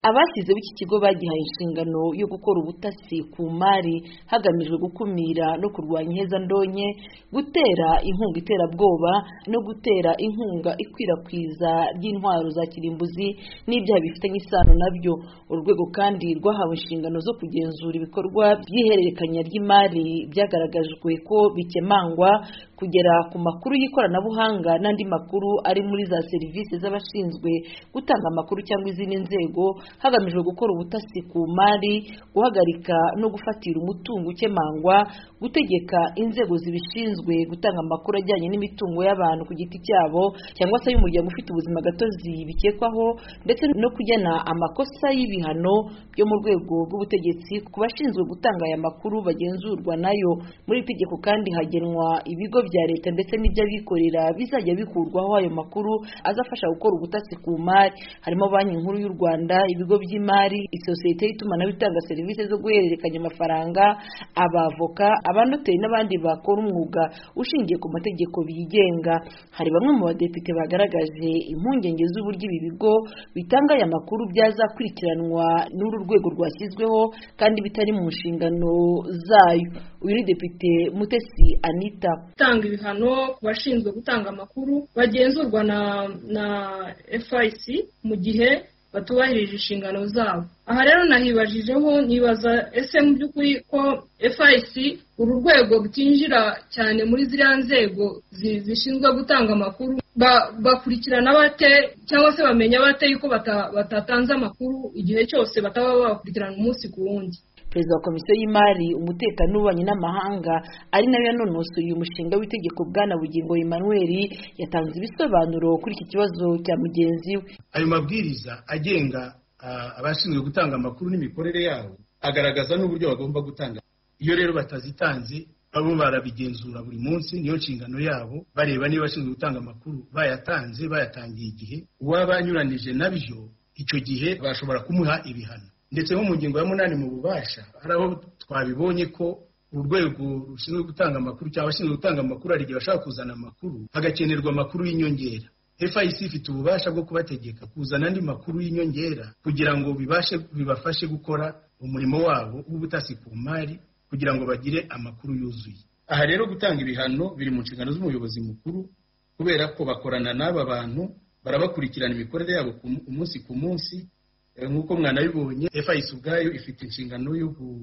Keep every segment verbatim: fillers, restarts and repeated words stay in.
Abashyizeho iki kigo bagihaye inshingano yo gukora ubutasi ku mari hagamijwe gukumira no kurwanya ihezandonke, gutera inkunga iterabwoba no gutera inkunga ikwirakwiza ry'intwaro za kirimbuzi n'ibyaha bifitanye isano nabyo. Urwego kandi rwahawe inshingano zo kugenzura ibikorwa by'ihererekanya ry'imari byagaragajwe ko bikemangwa, kugera ku makuru y'ikoranabuhanga n'andi makuru ari muri za serivisi z'abashinzwe gutanga amakuru cyangwa izindi nzego hagamijwe gukora ubutasi ku mari, guhagarika no gufatira umutungo ukemangwa, gutegeka inzego zibishinzwe gutanga amakuru ajyanye n'imitungo y'abantu ku giti cyabo cyangwa se y'umuryango ufite ubuzima gatozi bikekwaho, ndetse no kugena amakosa y'ibihano byo mu rwego rw'ubutegetsi ku bashinzwe gutanga aya makuru bagenzurwa nayo. Muri iri tegeko kandi hagenwa ibigo bya leta ndetse n'iby'abikorera bizajya bikurwaho ayo makuru azafasha gukora ubutasi ku mari, harimo Banki Nkuru y'u Rwanda, ibigo by'imari, isosiyete y'itumanaho itanga serivisi zo guhererekanya amafaranga, abavoka, abanoteri n'abandi bakora umwuga ushingiye ku mategeko bigenga. Hari bamwe mu badepite bagaragaje impungenge z'uburyo ibi bigo bitanga aya makuru byazakurikiranwa n'uru rwego rwashyizweho kandi bitari mu nshingano zayo. Uyu ni Depite Mutesi Anita. Tanga ibihano ku bashinzwe gutanga amakuru bagenzurwa na na F I C mu gihe batubahirije inshingano zabo. Aha rero nahibajijeho nibaza ese mu by'ukuri ko F I C uru rwego rutinjira cyane muri ziriya nzego zishinzwe gutanga amakuru, bakurikirana bate cyangwa se bamenya bate yuko batatanze amakuru igihe cyose bataba bakurikirana umunsi ku wundi. Perezida wa Komisiyo y'Imari, Umutekano n'Ububanyi n'Amahanga ari nayo yanonosoye uyu mushinga w'itegeko Bwana Bugingo Emmanuel yatanze ibisobanuro kuri iki kibazo cya mugenzi we. Ayo mabwiriza agenga abashinzwe gutanga amakuru n'imikorere yabo agaragaza n'uburyo bagomba gutanga. Iyo rero batazitanze abo barabigenzura buri munsi, niyo nshingano yabo, bareba niba bashinzwe gutanga amakuru bayatanze bayatangiye igihe, uwabanyuranije nabyo icyo gihe bashobora kumuha ibihano. Ndetse nko mu ngingo ya munani mu bubasha araho twabibonye ko urwego rushinzwe gutanga amakuru cyangwa abashinzwe gutanga amakuru ari gihe bashaka kuzana amakuru hagakenerwa amakuru y'inyongera. F I C ifite ububasha bwo kubategeka kuzana andi makuru y'inyongera kugira ngo bibashe bibafashe gukora umurimo wabo w'ubutasi ku mari kugira ngo bagire amakuru yuzuye. Aha rero gutanga ibihano biri mu nshingano z'umuyobozi mukuru, kubera ko bakorana n'aba bantu, barabakurikirana imikorere yabo umunsi ku munsi. Nk'uko mwanabibonye, F I C ubwayo ifite inshingano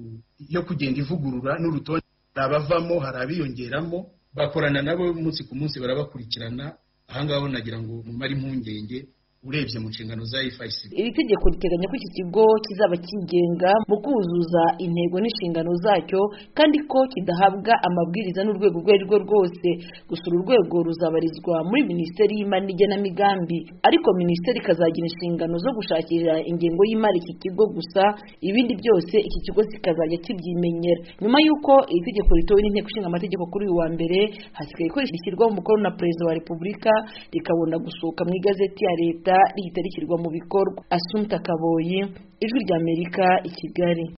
yo kugenda ivugurura n'urutonde, abavamo hari abiyongeramo, bakorana nabo umunsi ku munsi barabakurikirana. Ahangaho nagira ngo mumare impungenge urebye mu nshingano za F I C. Iri tegeko riteganya ko iki kigo kizaba kigenga mu kuzuza intego n'inshingano zacyo kandi ko kidahabwa amabwiriza n'urwego rwo rwo rwose. Gusa uru rwego ruzabarizwa muri Minisiteri y'Imari n'Igenamigambi, ariko Minisiteri ikazagira inshingano zo gushakira ingengo y'imari iki kigo, gusa ibindi byose iki kigo kikazajya kibyimenyera. Nyuma y'uko iri tegeko ritowe n'Inteko Ishinga Amategeko kuri uyu wa mbere, hasigaye ko rishyirwaho umukono na Perezida wa Repubulika rikabona gusohoka mu igazeti ya leta rihita rishyirwa mu bikorwa. Assumpta Kaboyi, Ijwi ry'Amerika, i Kigali.